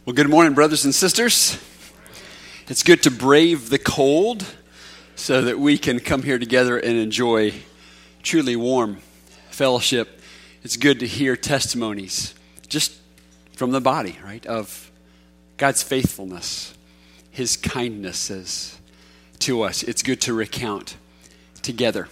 Well, good morning, brothers and sisters. It's good to brave the cold so that we can come here together and enjoy truly warm fellowship. It's good to hear testimonies just from the body, right, of God's faithfulness, His kindnesses to us. It's good to recount together.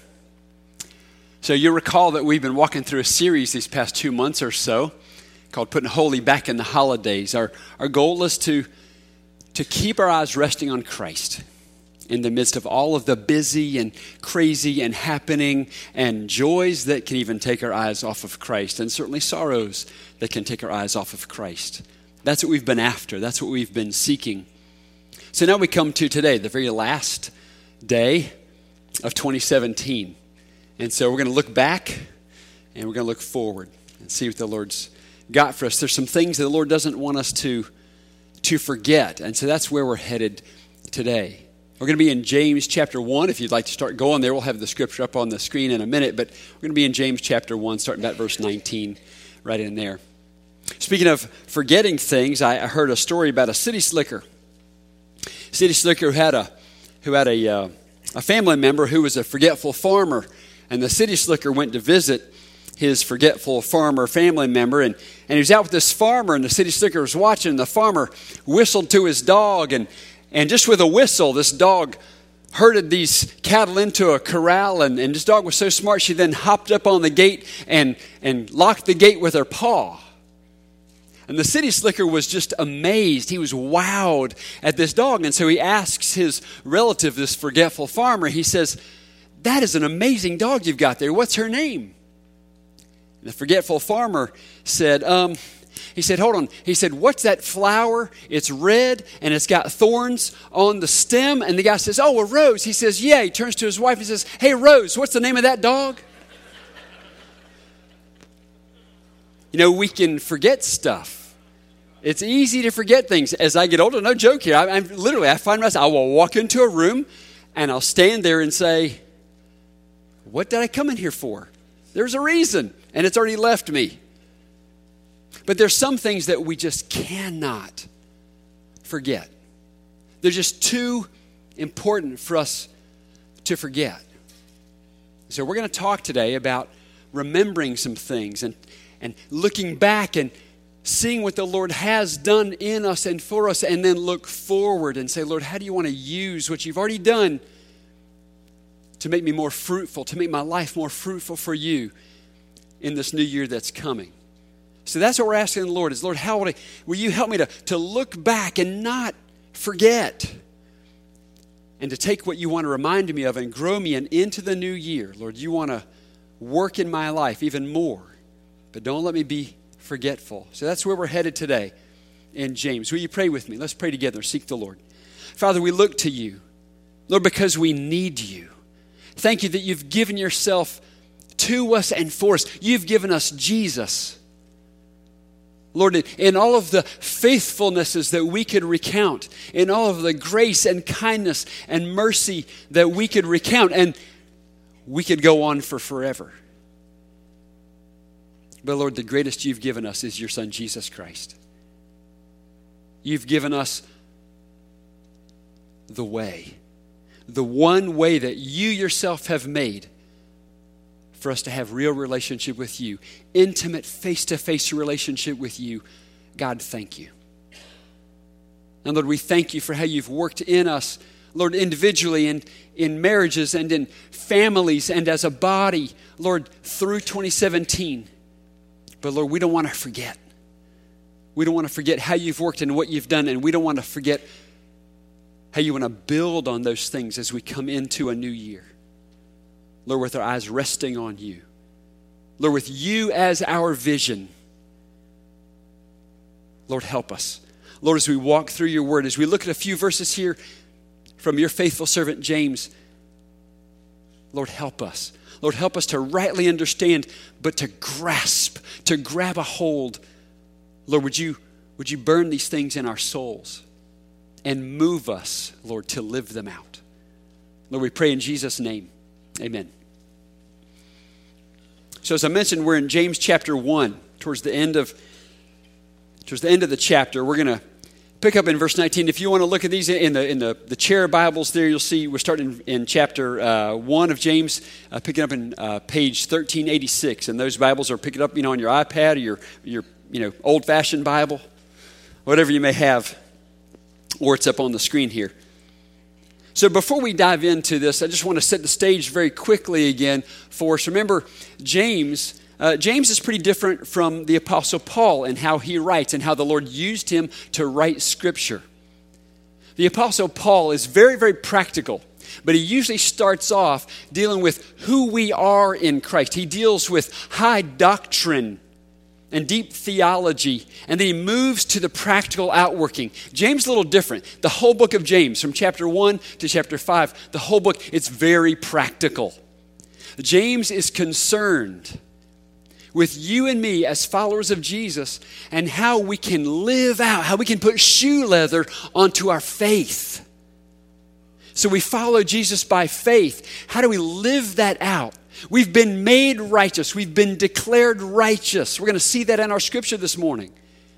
So you recall that we've been walking through a series these past 2 months or so called Putting Holy Back in the Holidays. Our goal is to keep our eyes resting on Christ in the midst of all of the busy and crazy and happening and joys that can even take our eyes off of Christ, and certainly sorrows that can take our eyes off of Christ. That's what we've been after. That's what we've been seeking. So now we come to today, the very last day of 2017. And so we're going to look back and we're going to look forward and see what the Lord's got for us. There's some things that the Lord doesn't want us to forget. And so that's where we're headed today. We're going to be in James chapter 1. If you'd like to start going there, we'll have the scripture up on the screen in a minute. But we're going to be in James chapter 1, starting at verse 19, right in there. Speaking of forgetting things, I heard a story about a city slicker. City slicker who had a family member who was a forgetful farmer. And the city slicker went to visit his forgetful farmer family member, and he was out with this farmer, and the city slicker was watching, and the farmer whistled to his dog, and just with a whistle, this dog herded these cattle into a corral, and this dog was so smart, she then hopped up on the gate and locked the gate with her paw. And the city slicker was just amazed. He was wowed at this dog, and so he asks his relative, this forgetful farmer, he says, "That is an amazing dog you've got there. What's her name?" The forgetful farmer said, he said, "Hold on." He said, "What's that flower? It's red and it's got thorns on the stem." And the guy says, "Oh, a rose." He says, "Yeah." He turns to his wife and says, "Hey, Rose, what's the name of that dog?" You know, we can forget stuff. It's easy to forget things. As I get older, no joke here, I find myself, I will walk into a room and I'll stand there and say, "What did I come in here for?" There's a reason, and it's already left me. But there's some things that we just cannot forget. They're just too important for us to forget. So we're going to talk today about remembering some things and looking back and seeing what the Lord has done in us and for us, and then look forward and say, "Lord, how do you want to use what you've already done to make me more fruitful, to make my life more fruitful for you in this new year that's coming?" So that's what we're asking the Lord is, "Lord, how will you help me to look back and not forget, and to take what you want to remind me of and grow me into the new year. Lord, you want to work in my life even more, but don't let me be forgetful." So that's where we're headed today in James. Will you pray with me? Let's pray together. Seek the Lord. Father, we look to you, Lord, because we need you. Thank you that you've given yourself to us and for us. You've given us Jesus. Lord, in all of the faithfulnesses that we could recount, in all of the grace and kindness and mercy that we could recount, and we could go on for forever. But Lord, the greatest you've given us is your Son, Jesus Christ. You've given us the way. The one way that you yourself have made for us to have real relationship with you, intimate face-to-face relationship with you. God, thank you. And Lord, we thank you for how you've worked in us, Lord, individually and in marriages and in families and as a body, Lord, through 2017. But Lord, we don't want to forget. We don't want to forget how you've worked and what you've done, and we don't want to forget how you want to build on those things as we come into a new year. Lord, with our eyes resting on you. Lord, with you as our vision. Lord, help us. Lord, as we walk through your word, as we look at a few verses here from your faithful servant James, Lord, help us. Lord, help us to rightly understand, but to grasp, to grab a hold. Lord, would you burn these things in our souls and move us, Lord, to live them out. Lord, we pray in Jesus' name. Amen. So as I mentioned, we're in James chapter 1, towards the end of the chapter. We're going to Pick up in verse 19. If you want to look at these in the chair Bibles there, you'll see we're starting in chapter 1 of James, picking up in page 1386. And those Bibles are picking up, on your iPad or your old-fashioned Bible, whatever you may have, or it's up on the screen here. So before we dive into this, I just want to set the stage very quickly again for us. Remember, James is pretty different from the Apostle Paul in how he writes and how the Lord used him to write Scripture. The Apostle Paul is very, very practical, but he usually starts off dealing with who we are in Christ. He deals with high doctrine and deep theology, and then he moves to the practical outworking. James is a little different. The whole book of James, from chapter 1 to chapter 5, the whole book, it's very practical. James is concerned with you and me as followers of Jesus and how we can live out, how we can put shoe leather onto our faith. So we follow Jesus by faith. How do we live that out? We've been made righteous. We've been declared righteous. We're going to see that in our scripture this morning.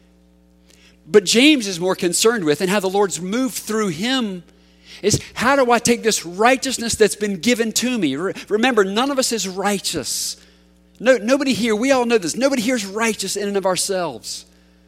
But James is more concerned with, and how the Lord's moved through him, is how do I take this righteousness that's been given to me? Remember, none of us is righteous. No, nobody here, we all know this, nobody here is righteous in and of ourselves.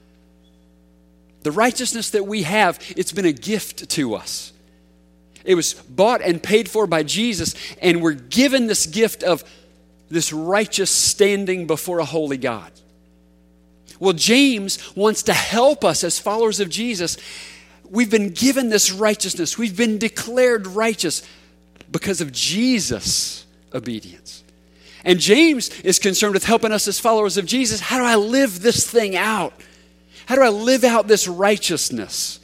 The righteousness that we have, it's been a gift to us. It was bought and paid for by Jesus, and we're given this gift of this righteous standing before a holy God. Well, James wants to help us as followers of Jesus. We've been given this righteousness. We've been declared righteous because of Jesus' obedience. And James is concerned with helping us as followers of Jesus. How do I live this thing out? How do I live out this righteousness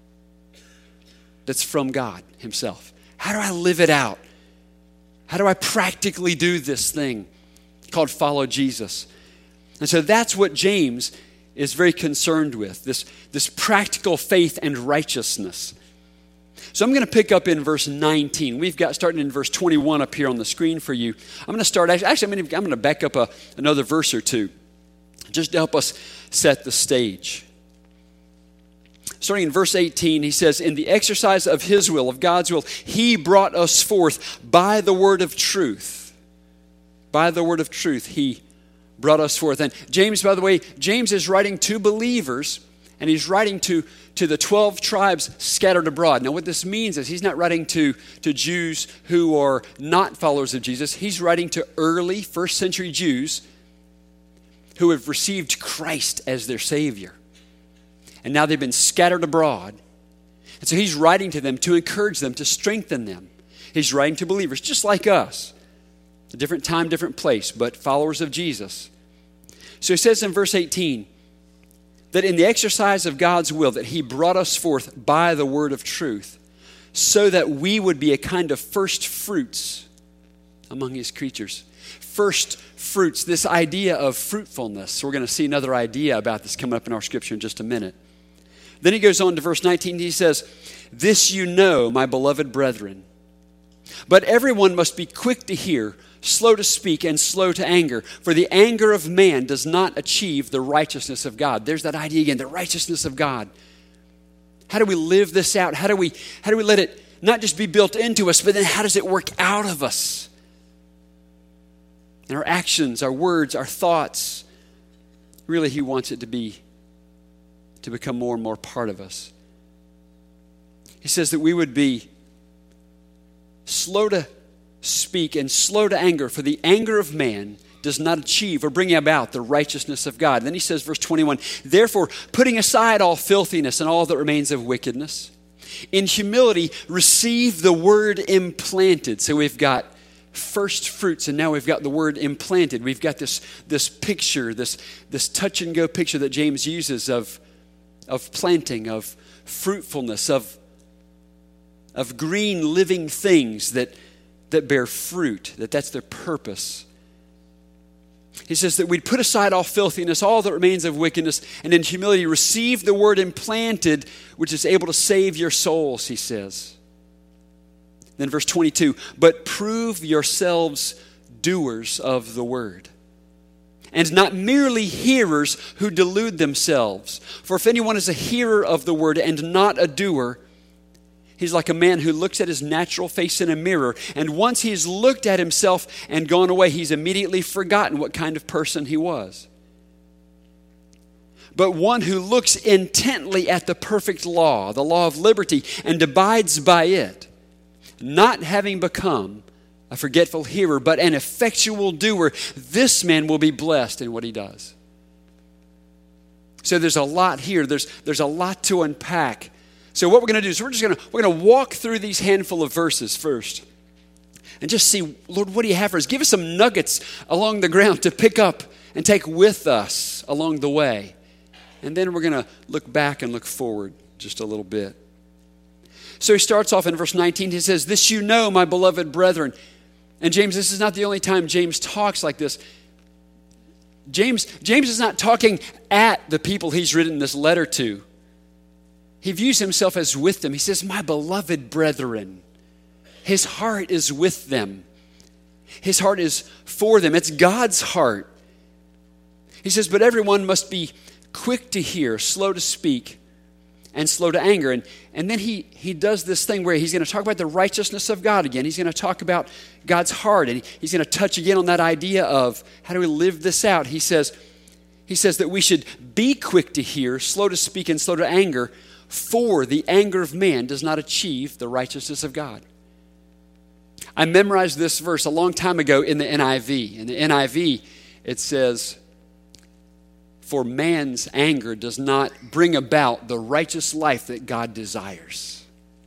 that's from God himself? How do I live it out? How do I practically do this thing called follow Jesus? And so that's what James is very concerned with, this practical faith and righteousness. So I'm going to pick up in verse 19. We've got starting in verse 21 up here on the screen for you. I'm going to start, actually I'm going to back up another verse or two just to help us set the stage. Starting in verse 18, he says, in the exercise of his will, of God's will, he brought us forth by the word of truth. By the word of truth, he brought us forth. And James, by the way, James is writing to believers, and he's writing to the 12 tribes scattered abroad. Now, what this means is he's not writing to Jews who are not followers of Jesus. He's writing to early first century Jews who have received Christ as their Savior. And now they've been scattered abroad. And so he's writing to them to encourage them, to strengthen them. He's writing to believers just like us. A different time, different place, but followers of Jesus. So he says in verse 18, that in the exercise of God's will, that he brought us forth by the word of truth, so that we would be a kind of first fruits among his creatures. First fruits, this idea of fruitfulness. So we're going to see another idea about this coming up in our scripture in just a minute. Then he goes on to verse 19, he says, this you know, my beloved brethren. But everyone must be quick to hear, slow to speak, and slow to anger. For the anger of man does not achieve the righteousness of God. There's that idea again, the righteousness of God. How do we live this out? How do we let it not just be built into us, but then how does it work out of us? And our actions, our words, our thoughts. Really, he wants it to become more and more part of us. He says that we would be slow to speak and slow to anger, for the anger of man does not achieve or bring about the righteousness of God. And then he says, verse 21, therefore, putting aside all filthiness and all that remains of wickedness, in humility receive the word implanted. So we've got first fruits, and now we've got the word implanted. We've got this picture, this touch and go picture that James uses of planting, of fruitfulness, of green living things that bear fruit, that's their purpose. He says that we'd put aside all filthiness, all that remains of wickedness, and in humility receive the word implanted, which is able to save your souls, he says. Then verse 22, but prove yourselves doers of the word, and not merely hearers who delude themselves. For if anyone is a hearer of the word and not a doer, he's like a man who looks at his natural face in a mirror, and once he's looked at himself and gone away, he's immediately forgotten what kind of person he was. But one who looks intently at the perfect law, the law of liberty, and abides by it, not having become a forgetful hearer, but an effectual doer, this man will be blessed in what he does. So there's a lot here. There's a lot to unpack. So what we're going to do is we're going to walk through these handful of verses first and just see, Lord, what do you have for us? Give us some nuggets along the ground to pick up and take with us along the way. And then we're going to look back and look forward just a little bit. So he starts off in verse 19. He says, "This you know, my beloved brethren." And James, this is not the only time James talks like this. James is not talking at the people he's written this letter to. He views himself as with them. He says, "My beloved brethren." His heart is with them. His heart is for them. It's God's heart. He says, "But everyone must be quick to hear, slow to speak, and slow to anger." And then he does this thing where he's going to talk about the righteousness of God again. He's going to talk about God's heart, and he's going to touch again on that idea of how do we live this out. He says that we should be quick to hear, slow to speak, and slow to anger, for the anger of man does not achieve the righteousness of God. I memorized this verse a long time ago in the NIV. In the NIV, it says, "For man's anger does not bring about the righteous life that God desires."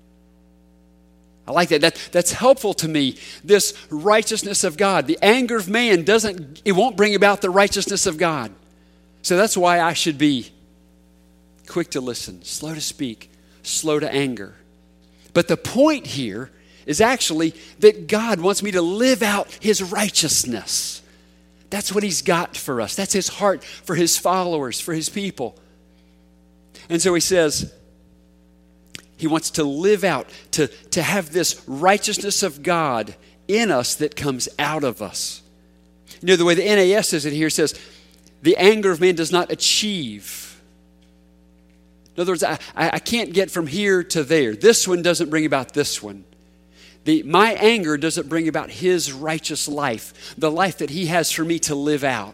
I like that. That's helpful to me. This righteousness of God. The anger of man won't bring about the righteousness of God. So that's why I should be quick to listen, slow to speak, slow to anger. But the point here is actually that God wants me to live out his righteousness. That's what he's got for us. That's his heart for his followers, for his people. And so he says, he wants to live out, to have this righteousness of God in us that comes out of us. You know, the way the NAS says it here says, the anger of man does not achieve. In other words, I can't get from here to there. This one doesn't bring about this one. My anger doesn't bring about his righteous life, the life that he has for me to live out.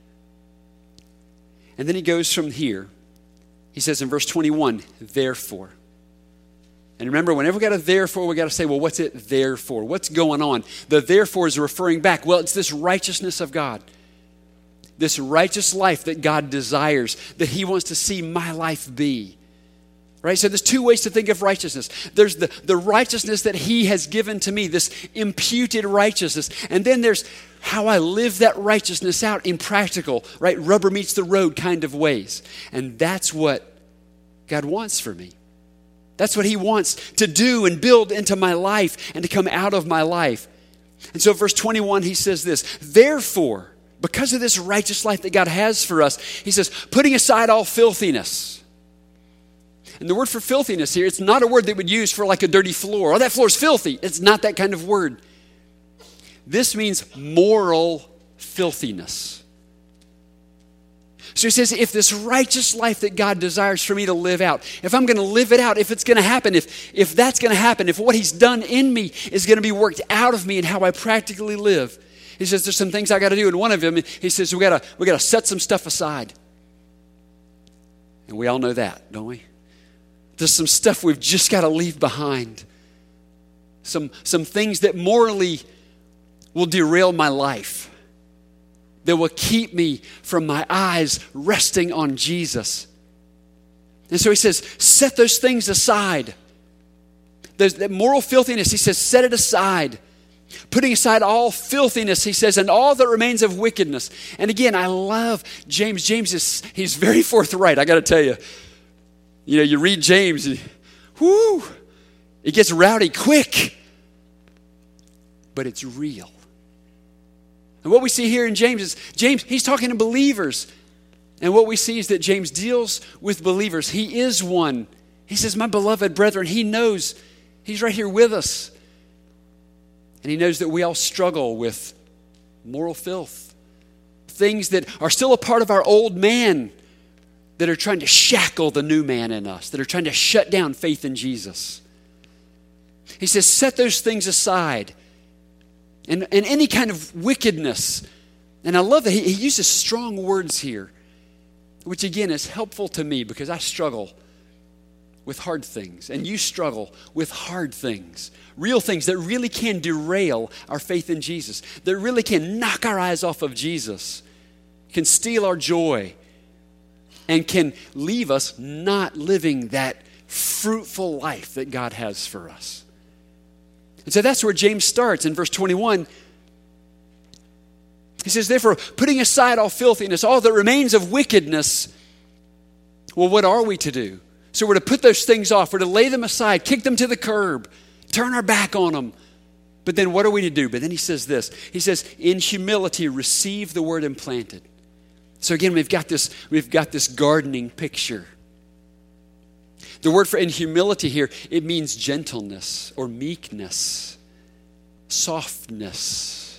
And then he goes from here. He says in verse 21, "Therefore." And remember, whenever we got a therefore, we got to say, well, what's it there for? What's going on? The therefore is referring back. Well, it's this righteousness of God. This righteous life that God desires, that he wants to see my life be. Right? So there's two ways to think of righteousness. There's the righteousness that he has given to me, this imputed righteousness. And then there's how I live that righteousness out in practical, right? Rubber meets the road kind of ways. And that's what God wants for me. That's what he wants to do and build into my life and to come out of my life. And so verse 21, he says this, "Therefore, because of this righteous life that God has for us," he says, "putting aside all filthiness." And the word for filthiness here, it's not a word that we would use for like a dirty floor. "Oh, that floor's filthy." It's not that kind of word. This means moral filthiness. So he says, if this righteous life that God desires for me to live out, if I'm going to live it out, if it's going to happen, if that's going to happen, if what he's done in me is going to be worked out of me and how I practically live, he says there's some things I got to do. And one of them, he says we got to set some stuff aside. And we all know that, don't we? There's some stuff we've just got to leave behind. Some things that morally will derail my life, that will keep me from my eyes resting on Jesus. And so he says, set those things aside. There's that moral filthiness, he says, set it aside. Putting aside all filthiness, he says, and all that remains of wickedness. And again, I love James. He's very forthright, I got to tell you. You know, you read James, it gets rowdy quick. But it's real. And what we see here in James is, he's talking to believers. And what we see is that James deals with believers. He is one. He says, my beloved brethren, he knows he's right here with us. And he knows that we all struggle with moral filth, things that are still a part of our old man that are trying to shackle the new man in us, that are trying to shut down faith in Jesus. He says, set those things aside. And any kind of wickedness. And I love that he uses strong words here, which again is helpful to me because I struggle with hard things. And you struggle with hard things. Real things that really can derail our faith in Jesus. That really can knock our eyes off of Jesus. Can steal our joy. And can leave us not living that fruitful life that God has for us. And so that's where James starts in verse 21. He says, therefore, putting aside all filthiness, all that remains of wickedness, well, what are we to do? So we're to put those things off. We're to lay them aside, kick them to the curb, turn our back on them. But then what are we to do? But then he says this. He says, in humility, receive the word implanted. So again, we've got this gardening picture. The word for in humility here, it means gentleness or meekness, softness.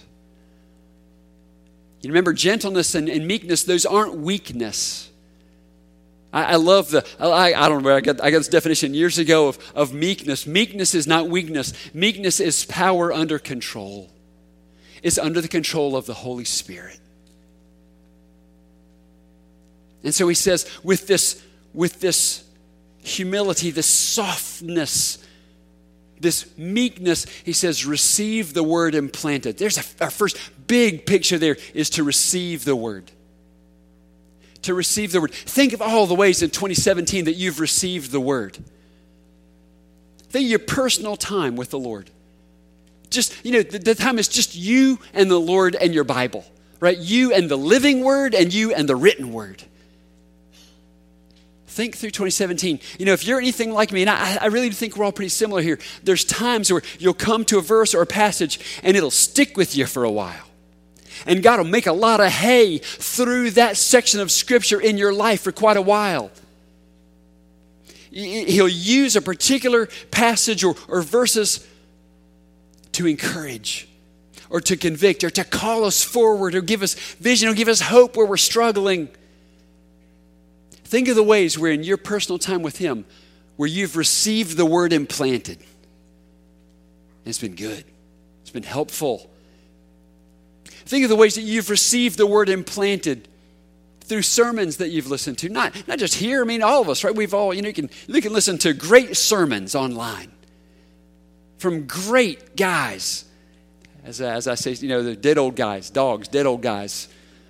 You remember gentleness and meekness, those aren't weakness. I love I don't know where I got this definition years ago of meekness. Meekness is not weakness. Meekness is power under control. It's under the control of the Holy Spirit. And so he says, with this humility, this softness, this meekness, he says, receive the word implanted. There's our first big picture there is to receive the word. To receive the word. Think of all the ways in 2017 that you've received the word. Think of your personal time with the Lord. Just, the time is just you and the Lord and your Bible, right? You and the living word and you and the written word. Think through 2017. If you're anything like me, and I really think we're all pretty similar here, there's times where you'll come to a verse or a passage and it'll stick with you for a while. And God will make a lot of hay through that section of Scripture in your life for quite a while. He'll use a particular passage or verses to encourage or to convict or to call us forward or give us vision or give us hope where we're struggling. Think of the ways where in your personal time with Him, where you've received the word implanted. And it's been good. It's been helpful. Think of the ways that you've received the word implanted through sermons that you've listened to. Not just here, all of us, right? We've all, you can listen to great sermons online from great guys. As I say, the dead old guys, dogs, dead old guys.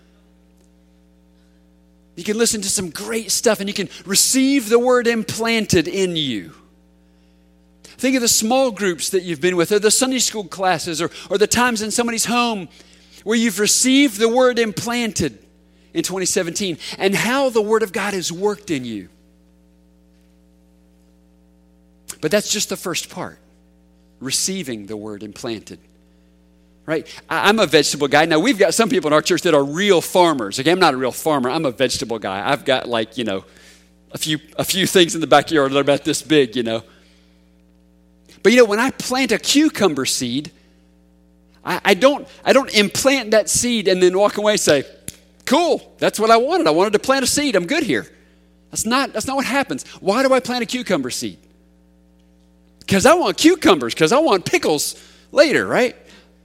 You can listen to some great stuff and you can receive the word implanted in you. Think of the small groups that you've been with or the Sunday school classes or the times in somebody's home where you've received the word implanted in 2017 and how the word of God has worked in you. But that's just the first part, receiving the word implanted. Right? I'm a vegetable guy. Now, we've got some people in our church that are real farmers. Okay, I'm not a real farmer. I'm a vegetable guy. I've got a few things in the backyard that are about this big, But when I plant a cucumber seed, I don't implant that seed and then walk away and say, cool, that's what I wanted. I wanted to plant a seed. I'm good here. That's not what happens. Why do I plant a cucumber seed? Because I want cucumbers, because I want pickles later, right?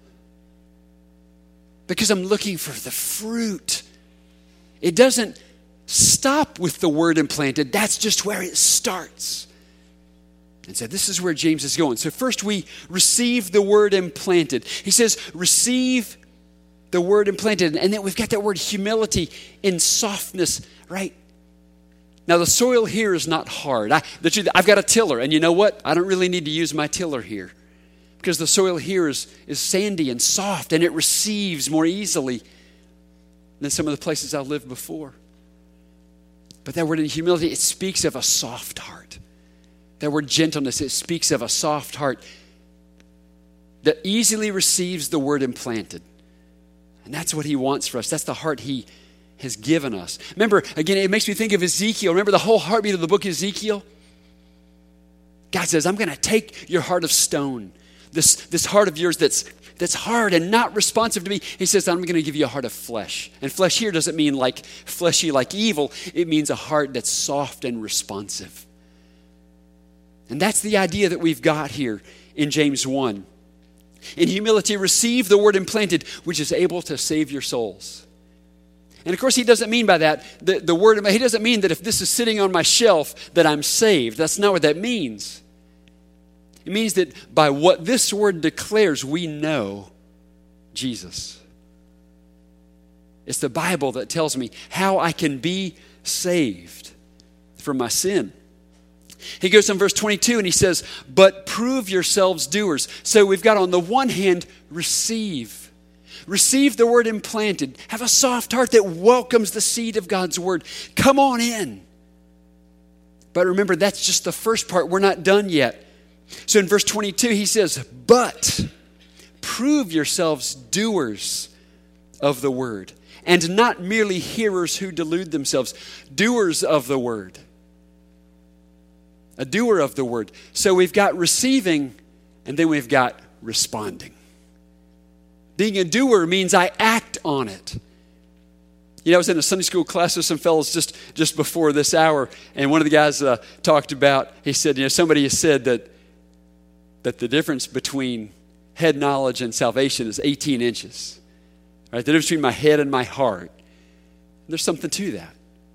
Because I'm looking for the fruit. It doesn't stop with the word implanted. That's just where it starts. And so this is where James is going. So first we receive the word implanted. He says, receive the word implanted. And then we've got that word humility in softness, right? Now the soil here is not hard. I've got a tiller, and you know what? I don't really need to use my tiller here. Because the soil here is sandy and soft, and it receives more easily than some of the places I've lived before. But that word in humility, it speaks of a soft heart. That word gentleness, it speaks of a soft heart that easily receives the word implanted. And that's what He wants for us. That's the heart He has given us. Remember, again, it makes me think of Ezekiel. Remember the whole heartbeat of the book of Ezekiel? God says, I'm going to take your heart of stone. this heart of yours that's hard and not responsive to me. He says, I'm going to give you a heart of flesh. And flesh here doesn't mean like fleshy like evil. It means a heart that's soft and responsive. And that's the idea that we've got here in James 1. In humility, receive the word implanted, which is able to save your souls. And of course, he doesn't mean by that, the word, he doesn't mean that if this is sitting on my shelf that I'm saved. That's not what that means. It means that by what this word declares, we know Jesus. It's the Bible that tells me how I can be saved from my sin. He goes on verse 22 and he says, but prove yourselves doers. So we've got on the one hand, receive. Receive the word implanted. Have a soft heart that welcomes the seed of God's word. Come on in. But remember, that's just the first part. We're not done yet. So in verse 22, he says, but prove yourselves doers of the word, and not merely hearers who delude themselves. Doers of the word. A doer of the word. So we've got receiving, and then we've got responding. Being a doer means I act on it. You know, I was in a Sunday school class with some fellows just before this hour, and one of the guys talked about, he said, somebody has said that the difference between head knowledge and salvation is 18 inches. Right? The difference between my head and my heart. There's something to that.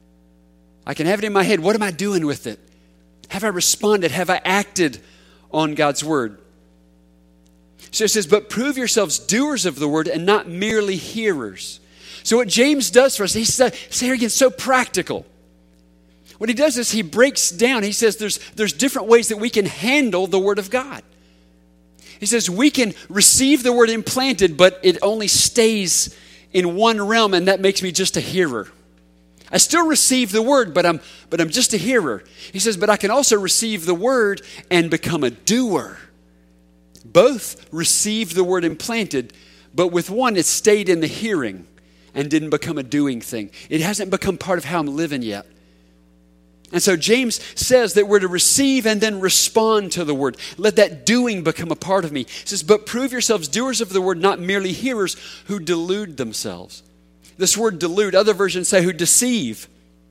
I can have it in my head. What am I doing with it? Have I responded? Have I acted on God's word? So it says, but prove yourselves doers of the word and not merely hearers. So what James does for us, he says here again, so practical. What he does is he breaks down, he says there's different ways that we can handle the word of God. He says we can receive the word implanted, but it only stays in one realm, and that makes me just a hearer. I still receive the word, but I'm just a hearer. He says, but I can also receive the word and become a doer. Both receive the word implanted, but with one it stayed in the hearing and didn't become a doing thing. It hasn't become part of how I'm living yet. And so James says that we're to receive and then respond to the word. Let that doing become a part of me. He says, but prove yourselves doers of the word, not merely hearers who delude themselves. This word delude, other versions say who deceive.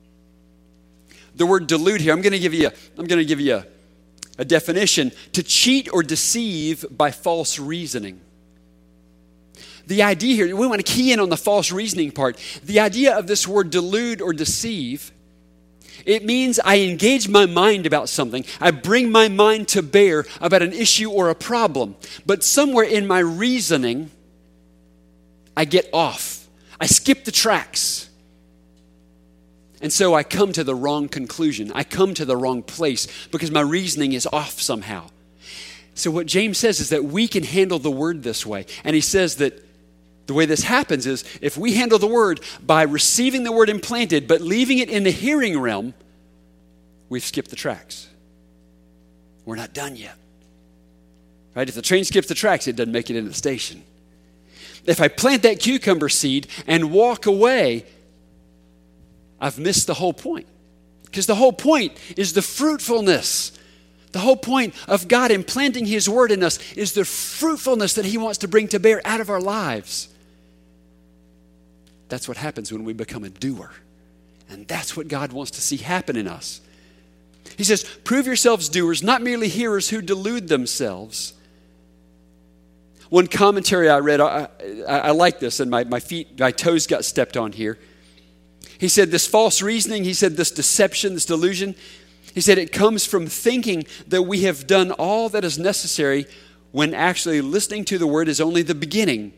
The word delude here, I'm going to give you a definition. To cheat or deceive by false reasoning. The idea here, we want to key in on the false reasoning part. The idea of this word delude or deceive, it means I engage my mind about something. I bring my mind to bear about an issue or a problem. But somewhere in my reasoning, I get off. I skip the tracks. And so I come to the wrong conclusion. I come to the wrong place because my reasoning is off somehow. So what James says is that we can handle the word this way. And he says that the way this happens is if we handle the word by receiving the word implanted but leaving it in the hearing realm, we've skipped the tracks. We're not done yet. Right? If the train skips the tracks, it doesn't make it into the station. If I plant that cucumber seed and walk away, I've missed the whole point. Because the whole point is the fruitfulness. The whole point of God implanting his word in us is the fruitfulness that he wants to bring to bear out of our lives. That's what happens when we become a doer. And that's what God wants to see happen in us. He says, prove yourselves doers, not merely hearers who delude themselves. One commentary I read, I like this, and my toes got stepped on here. He said this false reasoning, he said this deception, this delusion, he said it comes from thinking that we have done all that is necessary when actually listening to the word is only the beginning.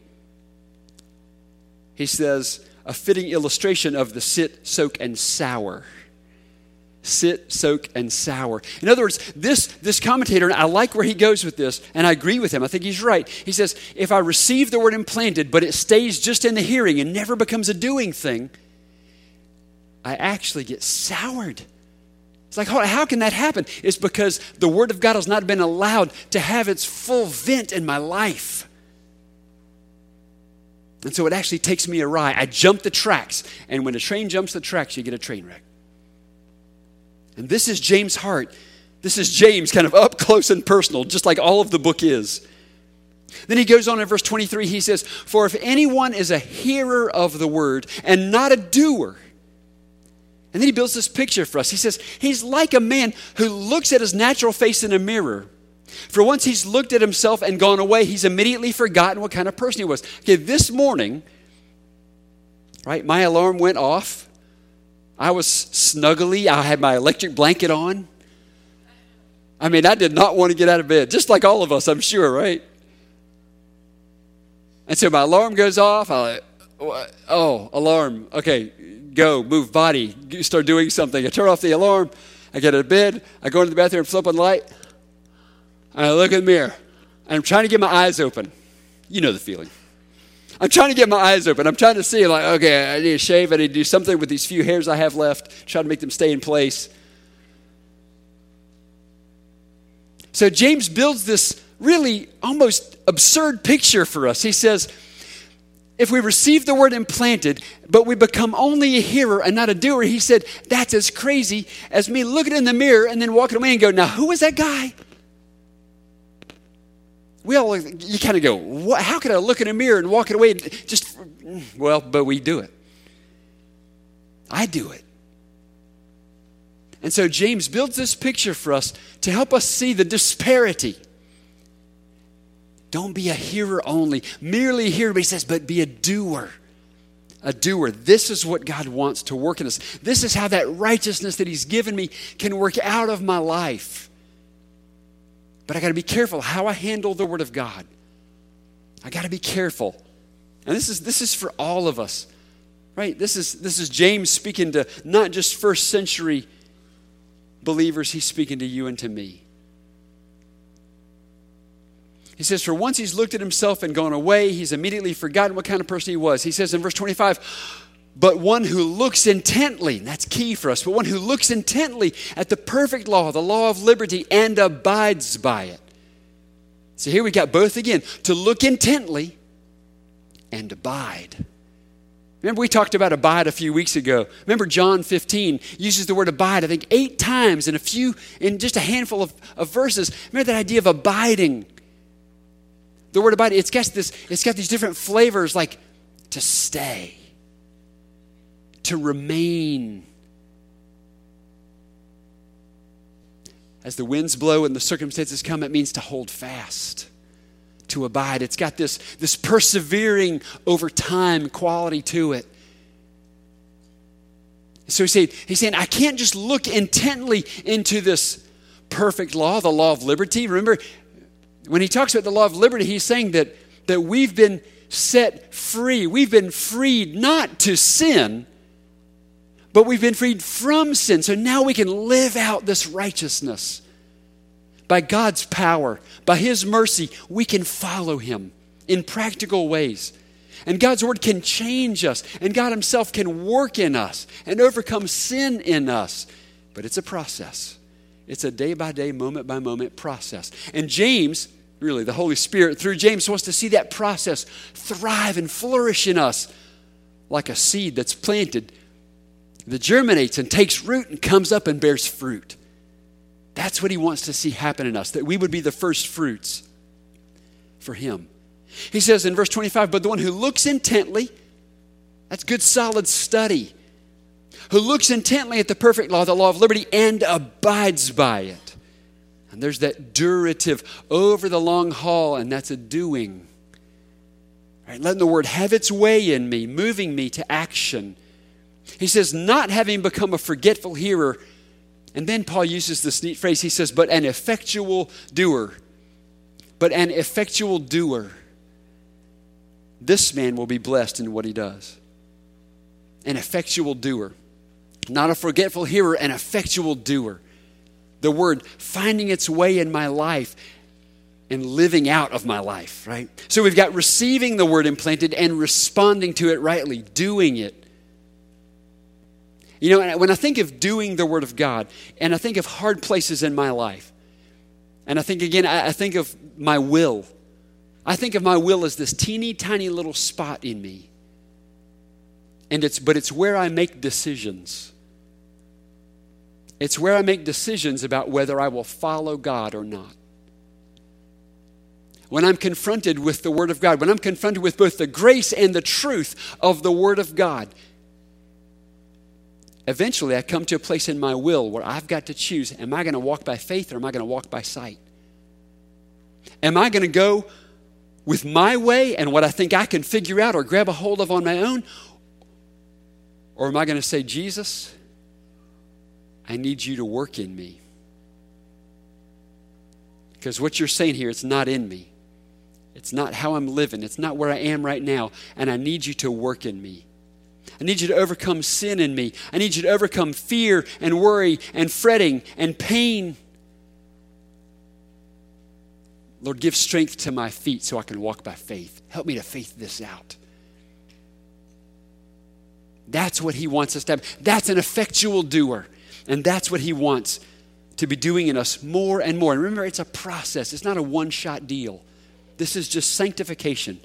He says, a fitting illustration of the sit, soak, and sour. Sit, soak, and sour. In other words, this commentator, and I like where he goes with this, and I agree with him. I think he's right. He says, if I receive the word implanted, but it stays just in the hearing and never becomes a doing thing, I actually get soured. It's like, how can that happen? It's because the word of God has not been allowed to have its full vent in my life. And so it actually takes me awry. I jump the tracks. And when a train jumps the tracks, you get a train wreck. And this is James' heart. This is James kind of up close and personal, just like all of the book is. Then he goes on in verse 23, he says, for if anyone is a hearer of the word and not a doer. And then he builds this picture for us. He says, he's like a man who looks at his natural face in a mirror. For once he's looked at himself and gone away, he's immediately forgotten what kind of person he was. Okay, this morning, right, my alarm went off. I was snuggly. I had my electric blanket on. I mean, I did not want to get out of bed, just like all of us, I'm sure, right? And so my alarm goes off. Alarm. Okay, go, move, body, start doing something. I turn off the alarm. I get out of bed. I go into the bathroom, flip on the light. And I look in the mirror. And I'm trying to get my eyes open. You know the feeling. I'm trying to get my eyes open. I'm trying to see, like, okay, I need to shave. I need to do something with these few hairs I have left. Try to make them stay in place. So James builds this really almost absurd picture for us. He says, if we receive the word implanted, but we become only a hearer and not a doer, he said, that's as crazy as me looking in the mirror and then walking away and go, now who is that guy? You kind of go, what? How could I look in a mirror and walk away? But we do it. I do it. And so James builds this picture for us to help us see the disparity. Don't be a hearer only, merely a hearer, but he says, but be a doer. A doer. This is what God wants to work in us. This is how that righteousness that he's given me can work out of my life. But I got to be careful how I handle the word of God. I got to be careful. And this is for all of us. Right? This is James speaking to not just first century believers, he's speaking to you and to me. He says, for once he's looked at himself and gone away, he's immediately forgotten what kind of person he was. He says in verse 25, but one who looks intently, and that's key for us, but one who looks intently at the perfect law, the law of liberty, and abides by it. So here we got both again, to look intently and abide. Remember we talked about abide a few weeks ago. Remember John 15 uses the word abide, I think 8 times in just a handful of verses. Remember that idea of abiding. The word abide, it's got these different flavors like to stay, to remain. As the winds blow and the circumstances come, it means to hold fast, to abide. It's got this persevering over time quality to it. So he's saying, I can't just look intently into this perfect law, the law of liberty. Remember, when he talks about the law of liberty, he's saying that we've been set free. We've been freed not to sin, but we've been freed from sin. So now we can live out this righteousness. By God's power, by his mercy, we can follow him in practical ways. And God's word can change us. And God himself can work in us and overcome sin in us. But it's a process. It's a day-by-day, moment-by-moment process. And James, really the Holy Spirit, through James, wants to see that process thrive and flourish in us like a seed that's planted that germinates and takes root and comes up and bears fruit. That's what he wants to see happen in us, that we would be the first fruits for him. He says in verse 25, but the one who looks intently, that's good solid study, who looks intently at the perfect law, the law of liberty, and abides by it. And there's that durative over the long haul, and that's a doing. Right? Letting the word have its way in me, moving me to action. He says, not having become a forgetful hearer. And then Paul uses this neat phrase. He says, but an effectual doer. But an effectual doer. This man will be blessed in what he does. An effectual doer. Not a forgetful hearer, an effectual doer. The word finding its way in my life and living out of my life, right? So we've got receiving the word implanted and responding to it rightly, doing it. You know, when I think of doing the word of God, and I think of hard places in my life, and I think of my will. I think of my will as this teeny tiny little spot in me. But it's where I make decisions. It's where I make decisions about whether I will follow God or not. when I'm confronted with the Word of God, when I'm confronted with both the grace and the truth of the Word of God, eventually I come to a place in my will where I've got to choose, am I going to walk by faith or am I going to walk by sight? Am I going to go with my way and what I think I can figure out or grab a hold of on my own? Or am I going to say, Jesus, I need you to work in me? Because what you're saying here, it's not in me. It's not how I'm living. It's not where I am right now. And I need you to work in me. I need you to overcome sin in me. I need you to overcome fear and worry and fretting and pain. Lord, give strength to my feet so I can walk by faith. Help me to faith this out. That's what he wants us to have. That's an effectual doer. And that's what he wants to be doing in us more and more. And remember, it's a process. It's not a one-shot deal. This is just sanctification.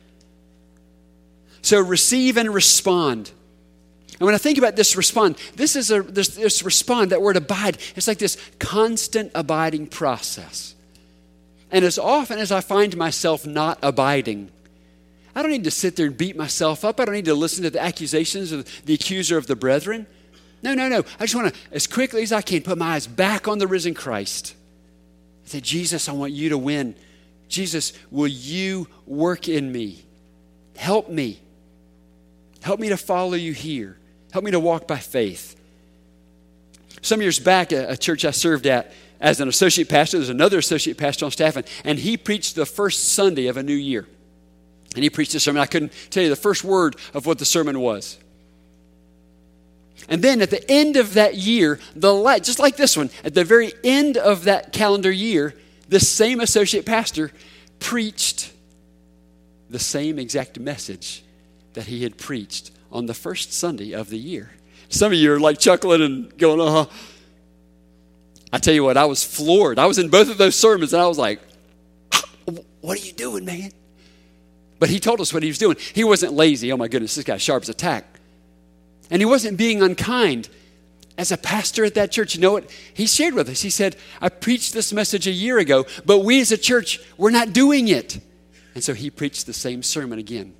So receive and respond. And when I think about this respond, this respond, that word abide, it's like this constant abiding process. And as often as I find myself not abiding, I don't need to sit there and beat myself up. I don't need to listen to the accusations of the accuser of the brethren. No. I just want to, as quickly as I can, put my eyes back on the risen Christ. I say, Jesus, I want you to win. Jesus, will you work in me? Help me. Help me to follow you here. Help me to walk by faith. Some years back, a church I served at as an associate pastor, there's another associate pastor on staff, and he preached the first Sunday of a new year. And he preached a sermon. I couldn't tell you the first word of what the sermon was. And then at the end of that year, just like this one, at the very end of that calendar year, this same associate pastor preached the same exact message that he had preached on the first Sunday of the year. Some of you are like chuckling and going, uh-huh. I tell you what, I was floored. I was in both of those sermons and I was like, what are you doing, man? But he told us what he was doing. He wasn't lazy. Oh my goodness, this guy's sharp as a tack. And he wasn't being unkind. As a pastor at that church, you know what he shared with us? He said, I preached this message a year ago, but we as a church, we're not doing it. And so he preached the same sermon again.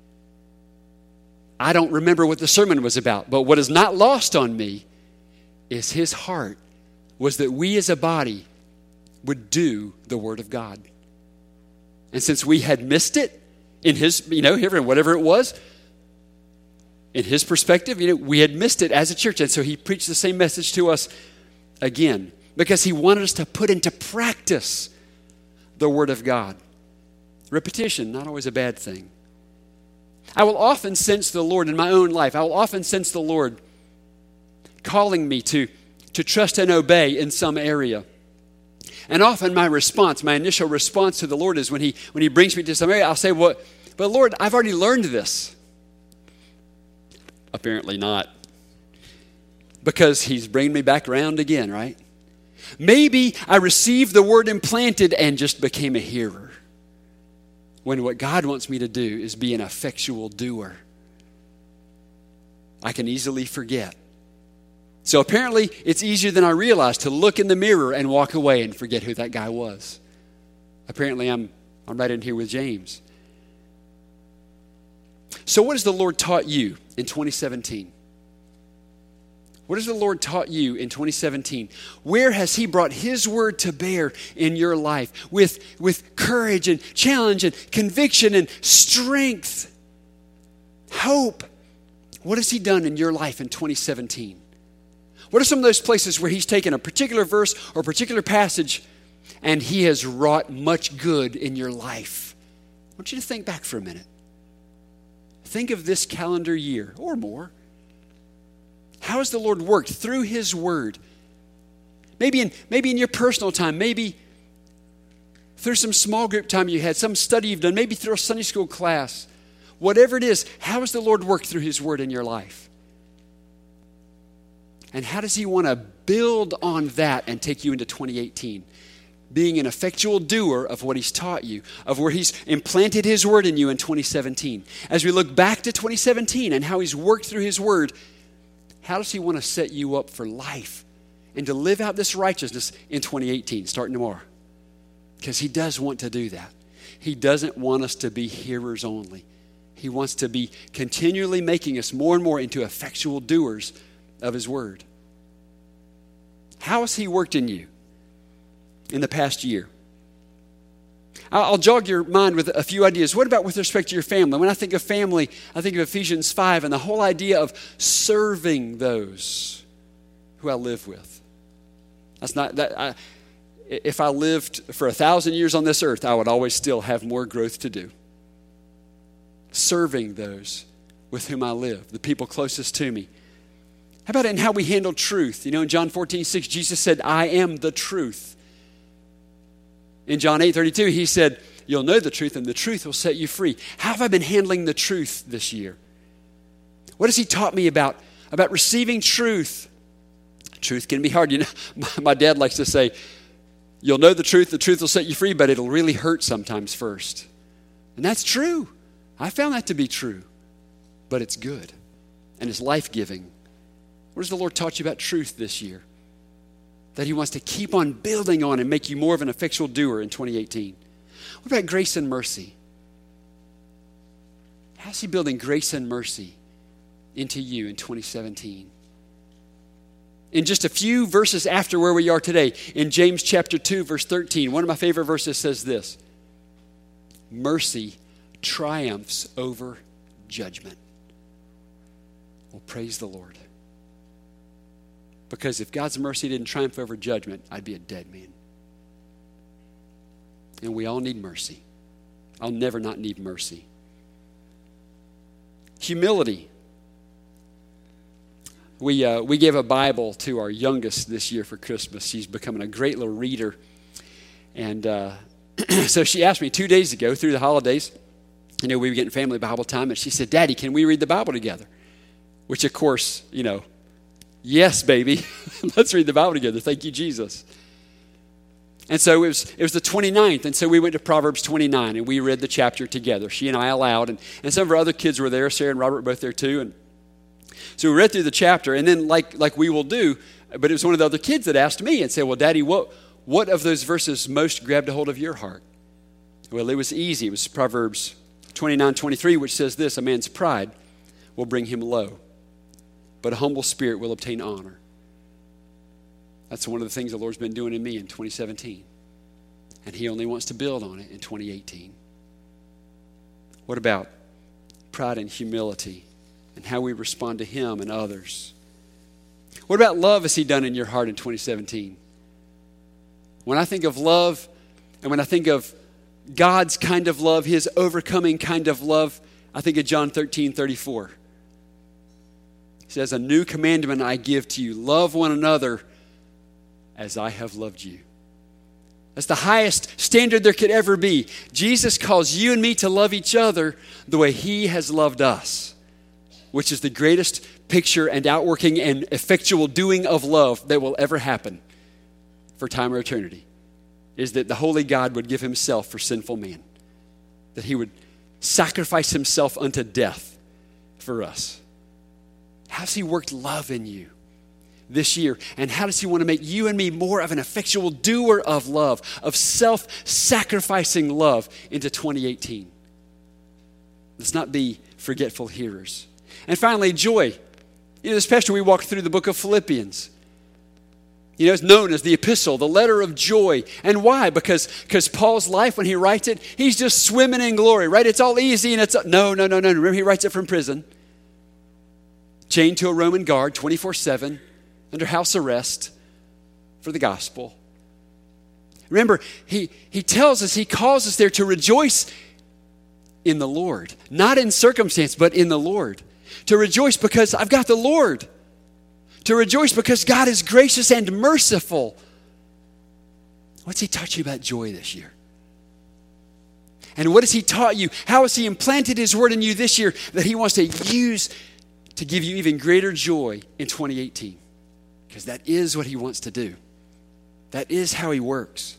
I don't remember what the sermon was about, but what is not lost on me is his heart was that we as a body would do the Word of God. And since we had missed it in his, whatever it was, in his perspective, we had missed it as a church. And so he preached the same message to us again because he wanted us to put into practice the Word of God. Repetition, not always a bad thing. I will often sense the Lord in my own life. I will often sense the Lord calling me to trust and obey in some area. And often my initial response to the Lord is when he brings me to some area, I'll say, but Lord, I've already learned this. Apparently not. Because he's bringing me back around again, right? Maybe I received the word implanted and just became a hearer. When what God wants me to do is be an effectual doer. I can easily forget. So apparently it's easier than I realized to look in the mirror and walk away and forget who that guy was. Apparently I'm right in here with James. So what has the Lord taught you in 2017? What has the Lord taught you in 2017? Where has he brought his word to bear in your life with courage and challenge and conviction and strength, hope? What has he done in your life in 2017? What are some of those places where he's taken a particular verse or a particular passage and he has wrought much good in your life? I want you to think back for a minute. Think of this calendar year or more. How has the Lord worked through his word? Maybe in your personal time, maybe through some small group time you had, some study you've done, maybe through a Sunday school class. Whatever it is, how has the Lord worked through his word in your life? And how does he want to build on that and take you into 2018? Being an effectual doer of what he's taught you, of where he's implanted his word in you in 2017. As we look back to 2017 and how he's worked through his word, how does he want to set you up for life and to live out this righteousness in 2018, starting tomorrow? Because he does want to do that. He doesn't want us to be hearers only. He wants to be continually making us more and more into effectual doers of his word. How has he worked in you in the past year? I'll jog your mind with a few ideas. What about with respect to your family? When I think of family, I think of Ephesians 5 and the whole idea of serving those who I live with. That's not that. If I lived for 1,000 years on this earth, I would always still have more growth to do. Serving those with whom I live, the people closest to me. How about in how we handle truth? You know, in John 14:6, Jesus said, I am the truth. In John 8:32, he said, you'll know the truth and the truth will set you free. How have I been handling the truth this year? What has he taught me about receiving truth? Truth can be hard. You know, my dad likes to say, you'll know the truth will set you free, but it'll really hurt sometimes first. And that's true. I found that to be true. But it's good. And it's life-giving. What has the Lord taught you about truth this year? That he wants to keep on building on and make you more of an effectual doer in 2018. What about grace and mercy? How's he building grace and mercy into you in 2017? In just a few verses after where we are today, in James chapter 2, verse 13, one of my favorite verses says this: mercy triumphs over judgment. Well, praise the Lord. Because if God's mercy didn't triumph over judgment, I'd be a dead man. And we all need mercy. I'll never not need mercy. Humility. We gave a Bible to our youngest this year for Christmas. She's becoming a great little reader. And so she asked me 2 days ago through the holidays, you know, we were getting family Bible time, and she said, Daddy, can we read the Bible together? Which, of course, you know, yes, baby, let's read the Bible together. Thank you, Jesus. And so it was the 29th, and so we went to Proverbs 29, and we read the chapter together, she and I aloud, and some of our other kids were there. Sarah and Robert were both there too, and so we read through the chapter, and then like we will do, but it was one of the other kids that asked me and said, well, Daddy, what of those verses most grabbed a hold of your heart? Well, it was easy. It was Proverbs 29:23, which says this: a man's pride will bring him low, but a humble spirit will obtain honor. That's one of the things the Lord's been doing in me in 2017. And he only wants to build on it in 2018. What about pride and humility and how we respond to him and others? What about love has he done in your heart in 2017? When I think of love and when I think of God's kind of love, his overcoming kind of love, I think of John 13:34. He says, a new commandment I give to you, love one another as I have loved you. That's the highest standard there could ever be. Jesus calls you and me to love each other the way he has loved us, which is the greatest picture and outworking and effectual doing of love that will ever happen for time or eternity, is that the holy God would give himself for sinful man, that he would sacrifice himself unto death for us. How's he worked love in you this year? And how does he want to make you and me more of an effectual doer of love, of self-sacrificing love into 2018? Let's not be forgetful hearers. And finally, joy. You know, this past year we walked through the book of Philippians. You know, it's known as the epistle, the letter of joy. And why? Because Paul's life, when he writes it, he's just swimming in glory, right? It's all easy and it's... No. Remember, he writes it from prison. Chained to a Roman guard 24/7, under house arrest for the gospel. Remember, he tells us, he calls us there to rejoice in the Lord. Not in circumstance, but in the Lord. To rejoice because I've got the Lord. To rejoice because God is gracious and merciful. What's he taught you about joy this year? And what has he taught you? How has he implanted his word in you this year that he wants to use to give you even greater joy in 2018? Because that is what he wants to do. That is how he works.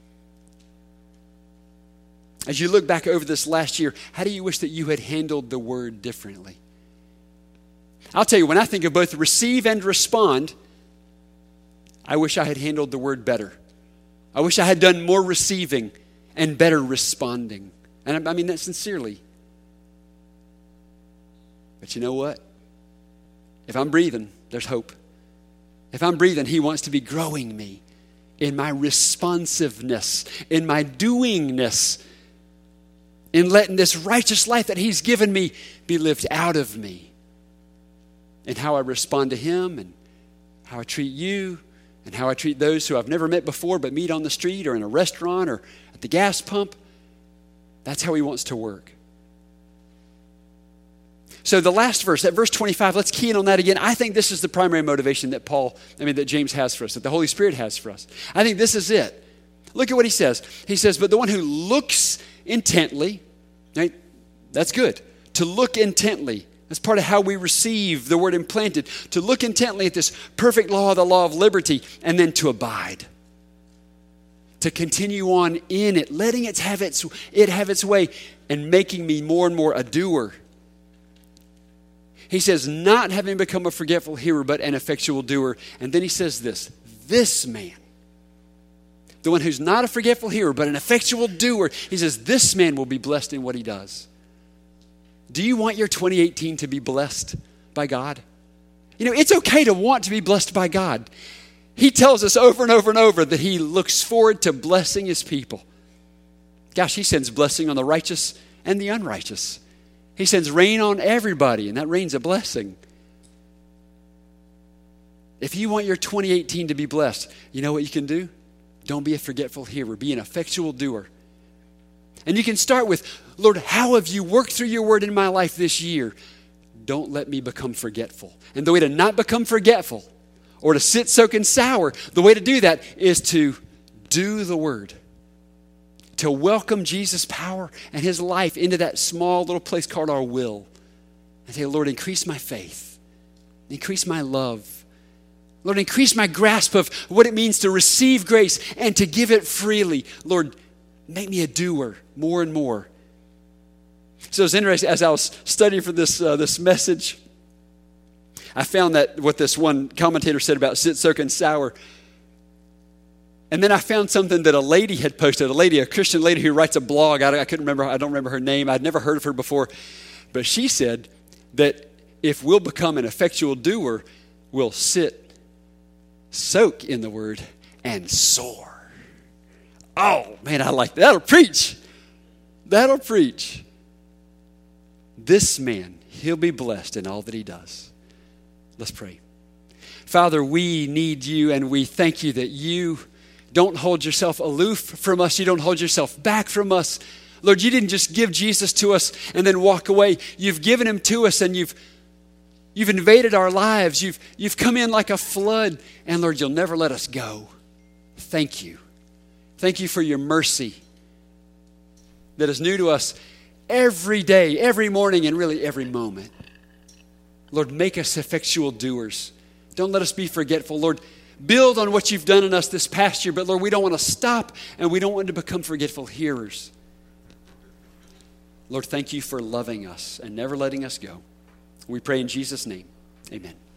As you look back over this last year, how do you wish that you had handled the word differently? I'll tell you, when I think of both receive and respond, I wish I had handled the word better. I wish I had done more receiving and better responding. And I mean that sincerely. But you know what? If I'm breathing, there's hope. If I'm breathing, he wants to be growing me in my responsiveness, in my doingness, in letting this righteous life that he's given me be lived out of me. And how I respond to him, and how I treat you, and how I treat those who I've never met before but meet on the street or in a restaurant or at the gas pump. That's how he wants to work. So the last verse, at verse 25, let's key in on that again. I think this is the primary motivation that that James has for us, that the Holy Spirit has for us. I think this is it. Look at what he says. He says, but the one who looks intently, right? That's good. To look intently. That's part of how we receive the word implanted. To look intently at this perfect law, the law of liberty, and then to abide. To continue on in it, letting it have its way, and making me more and more a doer. He says, not having become a forgetful hearer, but an effectual doer. And then he says this man, the one who's not a forgetful hearer, but an effectual doer, he says, this man will be blessed in what he does. Do you want your 2018 to be blessed by God? You know, it's okay to want to be blessed by God. He tells us over and over and over that he looks forward to blessing his people. Gosh, he sends blessing on the righteous and the unrighteous. He sends rain on everybody, and that rain's a blessing. If you want your 2018 to be blessed, you know what you can do? Don't be a forgetful hearer. Be an effectual doer. And you can start with, Lord, how have you worked through your word in my life this year? Don't let me become forgetful. And the way to not become forgetful or to sit soaking sour, the way to do that is to do the word. To welcome Jesus' power and his life into that small little place called our will. And say, Lord, increase my faith. Increase my love. Lord, increase my grasp of what it means to receive grace and to give it freely. Lord, make me a doer more and more. So it's interesting, as I was studying for this message, I found that what this one commentator said about sit, soak, and sour. And then I found something that a lady had posted, a Christian lady who writes a blog. I don't remember her name. I'd never heard of her before. But she said that if we'll become an effectual doer, we'll sit, soak in the word, and soar. Oh, man, I like that. That'll preach. That'll preach. This man, he'll be blessed in all that he does. Let's pray. Father, we need you, and we thank you that you don't hold yourself aloof from us. You don't hold yourself back from us. Lord, you didn't just give Jesus to us and then walk away. You've given him to us, and you've invaded our lives. You've come in like a flood, and Lord, you'll never let us go. Thank you. Thank you for your mercy that is new to us every day, every morning, and really every moment. Lord, make us effectual doers. Don't let us be forgetful. Lord, build on what you've done in us this past year, but Lord, we don't want to stop, and we don't want to become forgetful hearers. Lord, thank you for loving us and never letting us go. We pray in Jesus' name. Amen.